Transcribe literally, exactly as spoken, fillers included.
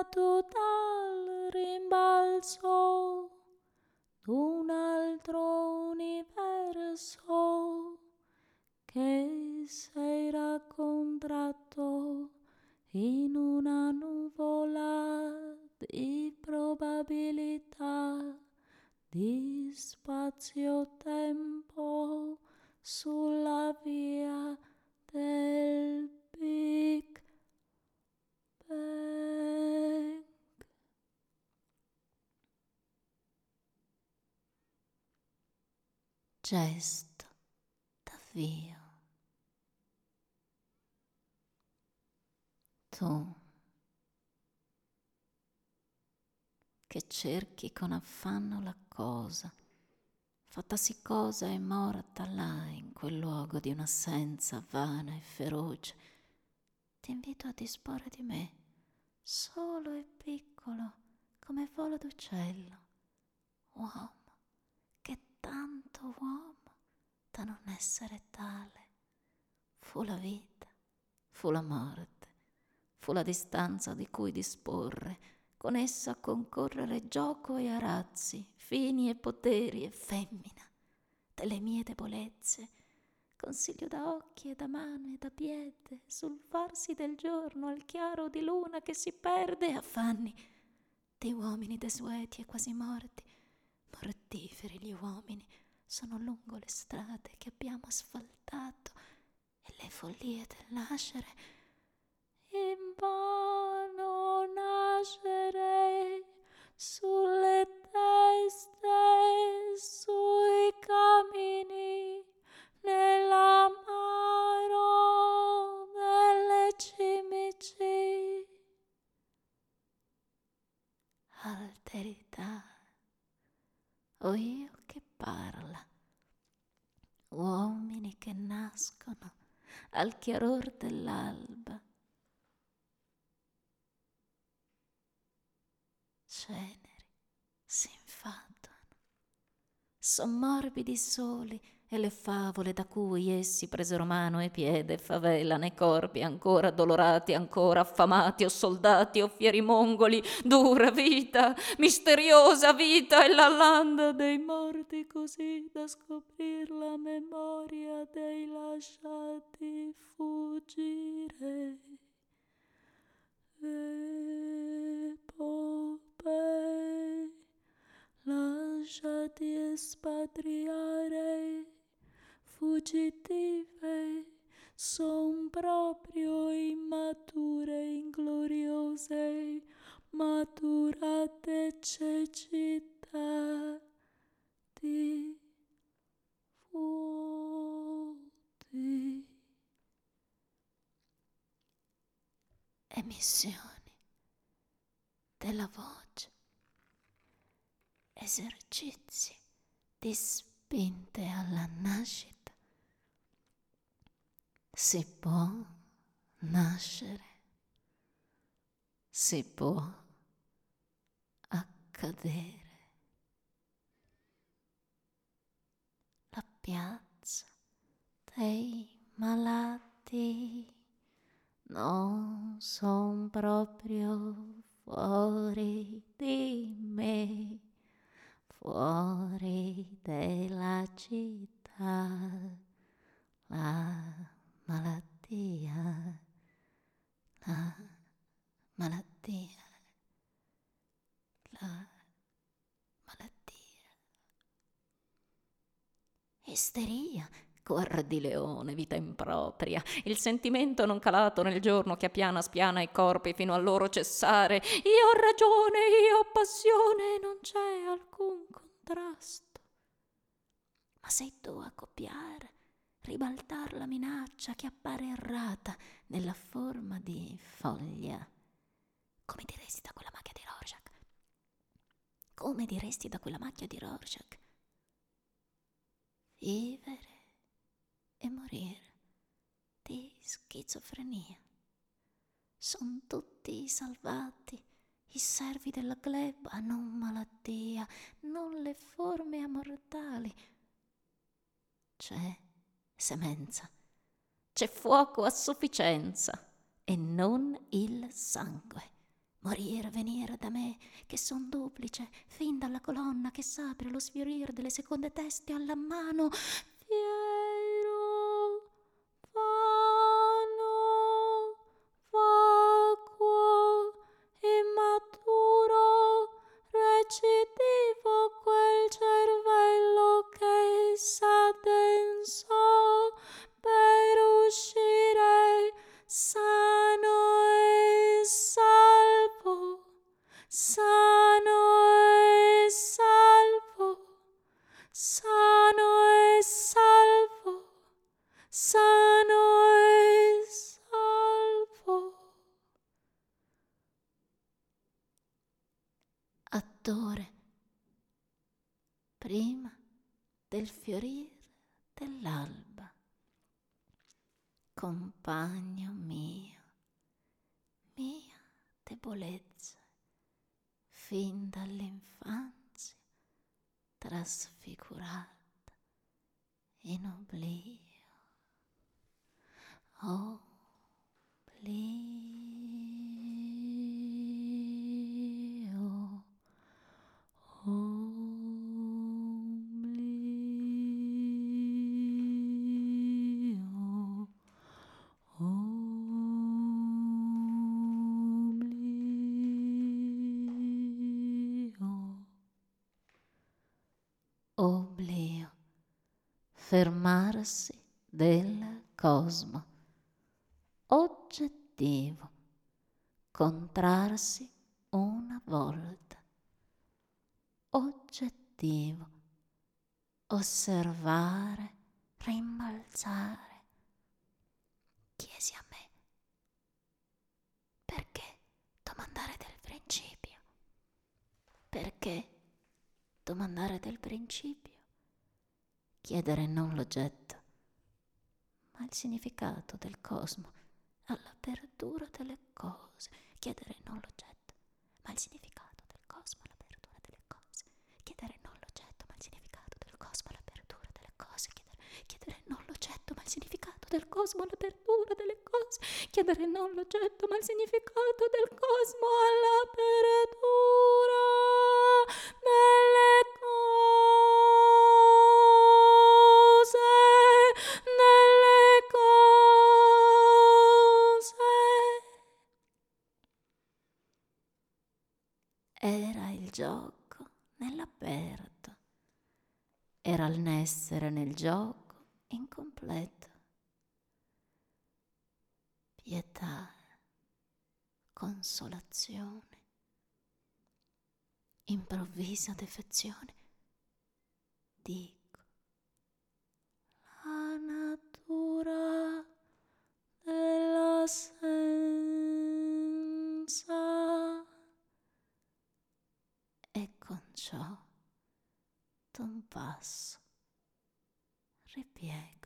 nato dal rimbalzo d'un altro universo che s'era contratto in una nuvola di probabilità di spazio-tempo sulla via del Big Bang. Gesto d'avvio. Tu che cerchi con affanno la cosa, fattasi cosa e morta là in quel luogo di un'assenza vana e feroce, ti invito a disporre di me, solo e piccolo come volo d'uccello, uomo, che tanto uomo da non essere tale. Fu la vita, fu la morte, fu la distanza di cui disporre, con essa concorrere gioco e arazzi, fini e poteri e femmina, delle mie debolezze, consiglio da occhi e da mano e da piede, sul farsi del giorno al chiaro di luna che si perde, affanni di uomini desueti e quasi morti, mortiferi gli uomini, sono lungo le strade che abbiamo asfaltato e le follie del nascere. Invano nascere sulle teste, sui camini, nell'amaro delle cimici. Alterità, o io che parla, uomini che nascono al chiaror dell'alba, ceneri s'infatuano, son morbidi soli, e le favole da cui essi presero mano e piede favela nei corpi ancora addolorati, ancora affamati o soldati o fieri mongoli, dura vita, misteriosa vita e la landa dei morti così da scoprir la memoria dei lasciati fuggire. Epopee lasciati espatriare, fuggitive, son proprio immature, ingloriose, maturate cecità di vuoti. Emissioni della voce, esercizi di spinte alla nascita. Si può nascere, si può accadere. La piazza dei malati non son proprio fuori di me, fuori della città. La malattia, la malattia, la malattia. Isteria, cuor di leone, vita impropria, il sentimento non calato nel giorno che appiana spiana i corpi fino al loro cessare. Io ho ragione, io ho passione, non c'è alcun contrasto. Ma sei tu a copiare, ribaltar la minaccia che appare errata nella forma di foglia. Come diresti da quella macchia di Rorschach? Come diresti da quella macchia di Rorschach? Vivere e morire di schizofrenia. Son tutti salvati, i servi della gleba, non malattia, non le forme amortali. C'è semenza, c'è fuoco a sufficienza e non il sangue, Morir, venire da me, che son duplice, fin dalla colonna che s'apre lo sfiorir delle seconde teste alla mano, fiero, vano, vacuo, immaturo, recitivo quel cervello che s'addensò per uscire sano e salvo, sano e salvo, sano e salvo, sano e salvo. Attore, prima del fiorir dell'alba, compagno mio, mia debolezza, fin dall'infanzia trasfigurata in oblio, oblio, oblio, oblio, oblio, fermarsi del cosmo, oggettivo, contrarsi una volta, oggettivo, osservare, rimbalzare. Chiesi a me, perché domandare del principio? Perché domandare del principio? Chiedere non l'oggetto, ma il significato del cosmo all'apertura delle cose. Chiedere non l'oggetto, ma il significato del cosmo all'apertura delle cose. Chiedere non l'oggetto, ma il significato del cosmo all'apertura delle cose. Chiedere, chiedere non l'oggetto, ma il significato del cosmo all'apertura delle cose. Chiedere non l'oggetto, ma il significato del cosmo all'apertura delle cose. Nelle cose. Era il gioco nell'aperto, era il n'essere nel gioco incompleto. Pietà, consolazione, improvvisa defezione. Dico, la natura dell'assenza, e con ciò d'un passo ripiego